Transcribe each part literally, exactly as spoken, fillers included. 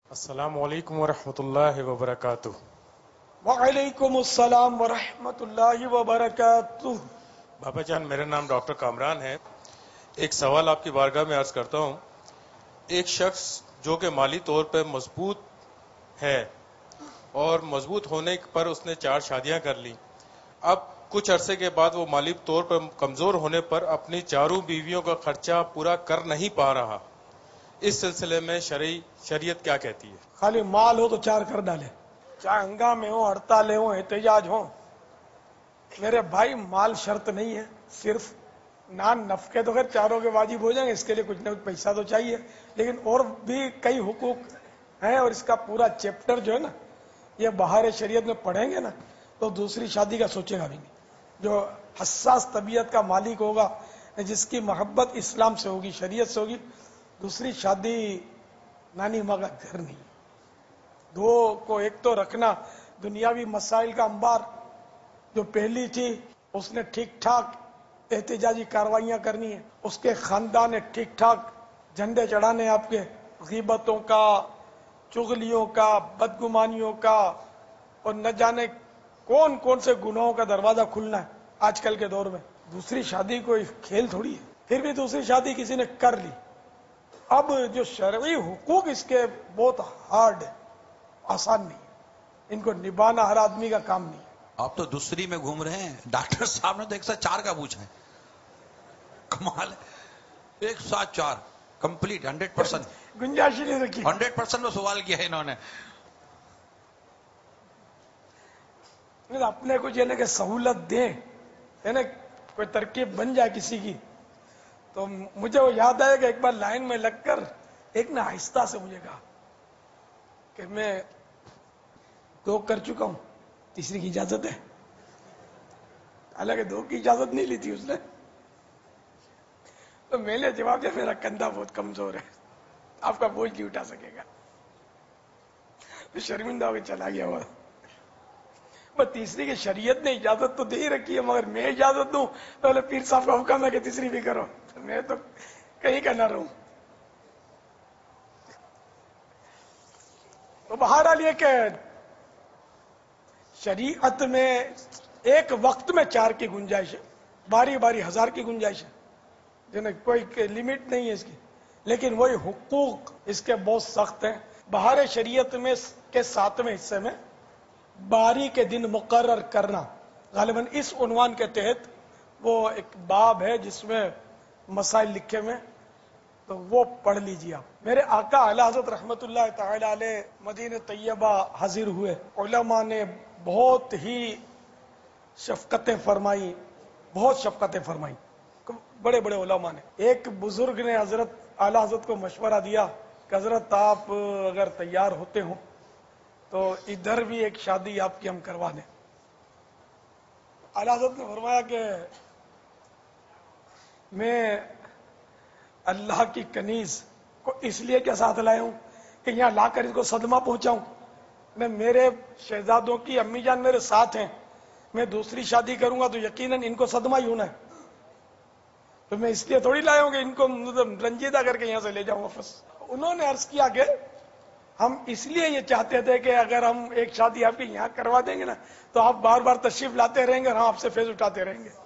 السلام علیکم ورحمۃ اللہ وبرکاتہ۔ وعلیکم السلام ورحمۃ اللہ وبرکاتہ۔ بابا جان، میرا نام ڈاکٹر کامران ہے۔ ایک سوال آپ کی بارگاہ میں عرض کرتا ہوں۔ ایک شخص جو کہ مالی طور پر مضبوط ہے اور مضبوط ہونے پر اس نے چار شادیاں کر لی، اب کچھ عرصے کے بعد وہ مالی طور پر کمزور ہونے پر اپنی چاروں بیویوں کا خرچہ پورا کر نہیں پا رہا، اس سلسلے میں شرعی شریعت کیا کہتی ہے؟ خالی مال ہو تو چار کر ڈالے، چاہے ہنگامے ہوں، ہڑتالیں ہوں، احتجاج ہوں۔ میرے بھائی، مال شرط نہیں ہے، صرف نان نفقے تو خیر چاروں کے واجب ہو جائیں گے، اس کے لیے کچھ نہ کچھ پیسہ تو چاہیے، لیکن اور بھی کئی حقوق ہیں، اور اس کا پورا چیپٹر جو ہے نا، یہ بہار شریعت میں پڑھیں گے نا تو دوسری شادی کا سوچے گا بھی نہیں۔ جو حساس طبیعت کا مالک ہوگا، جس کی محبت اسلام سے ہوگی، شریعت سے ہوگی، دوسری شادی نانی ماں کا گھر نہیں۔ دو کو ایک تو رکھنا، دنیاوی مسائل کا انبار، جو پہلی تھی اس نے ٹھیک ٹھاک احتجاجی کاروائیاں کرنی ہیں، اس کے خاندان نے ٹھیک ٹھاک جھنڈے چڑھانے، آپ کے غیبتوں کا، چغلیوں کا، بدگمانیوں کا، اور نہ جانے کون کون سے گناہوں کا دروازہ کھلنا ہے آج کل کے دور میں۔ دوسری شادی کوئی کھیل تھوڑی ہے۔ پھر بھی دوسری شادی کسی نے کر لی، اب جو شرعی حقوق اس کے بہت ہارڈ ہے، آسان نہیں ہے، ان کو نبھانا ہر آدمی کا کام نہیں ہے۔ آپ تو دوسری میں گھوم رہے ہیں، ڈاکٹر صاحب نے تو ایک ساتھ چار کا پوچھا ہے، کمال ہے۔ ایک ساتھ چار کمپلیٹ ہنڈریڈ پرسینٹ گنجائش ہی نہیں رکھی۔ ہنڈریڈ پرسینٹ میں سوال کیا ہے انہوں نے۔ اپنے کو جو ہے کہ سہولت دیں، ہے نا، کوئی ترکیب بن جائے کسی کی، تو مجھے وہ یاد آیا کہ ایک بار لائن میں لگ کر ایک نے آہستہ سے مجھے کہا کہ میں دو کر چکا ہوں، تیسری کی اجازت ہے؟ حالانکہ دو کی اجازت نہیں لی تھی اس نے۔ تو میں نے جواب دیا، میرا کندھا بہت کمزور ہے، آپ کا بوجھ نہیں اٹھا سکے گا۔ تو شرمندہ ہو کے چلا گیا وہ۔ بس تیسری کی شریعت نے اجازت تو دے ہی رکھی ہے، مگر میں اجازت دوں تو بولے پیر صاحب کا حکم ہے کہ تیسری بھی کرو، میں تو کہیں کا نہ رہوں۔ تو بہرحال یہ کہ شریعت میں ایک وقت میں چار کی گنجائش ہے، باری باری ہزار کی گنجائش ہے، جنہیں کوئی لمٹ نہیں ہے اس کی، لیکن وہی حقوق اس کے بہت سخت ہیں۔ بہار شریعت میں کے ساتویں حصے میں باری کے دن مقرر کرنا، غالباً اس عنوان کے تحت وہ ایک باب ہے جس میں مسائل لکھے ہوئے، تو وہ پڑھ لیجیے آپ۔ میرے آقا اعلی حضرت رحمت اللہ تعالی علیہ مدینہ طیبہ حاضر ہوئے، علماء نے بہت ہی شفقتیں فرمائی، بہت شفقتیں فرمائی، بڑے بڑے علماء نے۔ ایک بزرگ نے حضرت اعلی حضرت کو مشورہ دیا کہ حضرت آپ اگر تیار ہوتے ہوں تو ادھر بھی ایک شادی آپ کی ہم کروا دیں۔ اعلی حضرت نے فرمایا کہ میں اللہ کی کنیز کو اس لیے کیا ساتھ لایا ہوں کہ یہاں لا کر اس کو صدمہ پہنچاؤں؟ میں میرے شہزادوں کی امی جان میرے ساتھ ہیں، میں دوسری شادی کروں گا تو یقیناً ان کو صدمہ ہی ہونا ہے، تو میں اس لیے تھوڑی لایا ہوں کہ ان کو رنجیدہ کر کے یہاں سے لے جاؤں واپس۔ انہوں نے عرض کیا کہ ہم اس لیے یہ چاہتے تھے کہ اگر ہم ایک شادی آپ کی یہاں کروا دیں گے نا تو آپ بار بار تشریف لاتے رہیں گے اور ہم آپ سے فیض اٹھاتے رہیں گے۔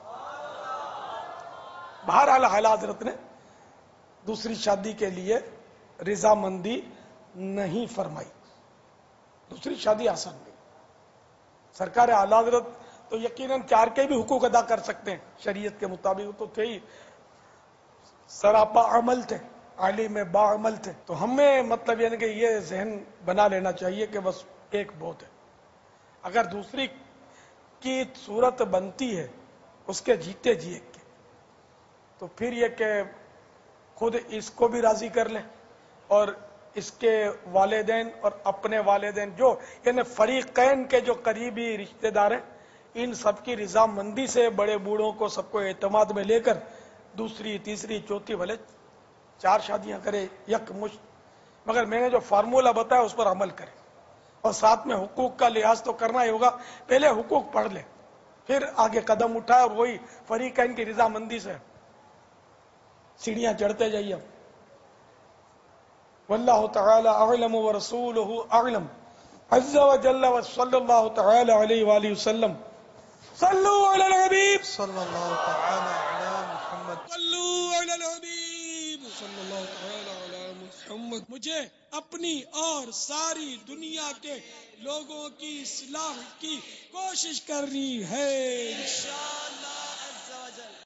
بہرحال اعلی حضرت نے دوسری شادی کے لیے رضامندی نہیں فرمائی۔ دوسری شادی آسان نہیں، سرکار اعلی حضرت تو یقیناً چار کے بھی حقوق ادا کر سکتے ہیں شریعت کے مطابق، تو تھے ہی سراپا عمل تھے، عالم با عمل تھے۔ تو ہمیں مطلب یعنی کہ یہ ذہن بنا لینا چاہیے کہ بس ایک بہت ہے۔ اگر دوسری کی صورت بنتی ہے اس کے جیتے جی ایک کے، تو پھر یہ کہ خود اس کو بھی راضی کر لیں اور اس کے والدین اور اپنے والدین جو یعنی فریقین کے جو قریبی رشتہ دار ہیں، ان سب کی رضامندی سے بڑے بوڑھوں کو سب کو اعتماد میں لے کر دوسری تیسری چوتھی بھلے چار شادیاں کرے یک مشت، مگر میں نے جو فارمولہ بتایا اس پر عمل کرے، اور ساتھ میں حقوق کا لحاظ تو کرنا ہی ہوگا۔ پہلے حقوق پڑھ لے، پھر آگے قدم اٹھائے، اور وہی فریقین کی رضامندی سے سیڑھیاں چڑھتے جائیے۔ واللہ تعالی اعلم ورسولہ اعلم عز وجل وصلی اللہ تعالی علیہ وآلہ وسلم. صلو علی الحبیب صلی اللہ تعالی علی محمد. صلو علی الحبیب صلی اللہ تعالی علی محمد. مجھے اپنی اور ساری دنیا کے لوگوں کی اصلاح کی کوشش کرنی ہے انشاءاللہ.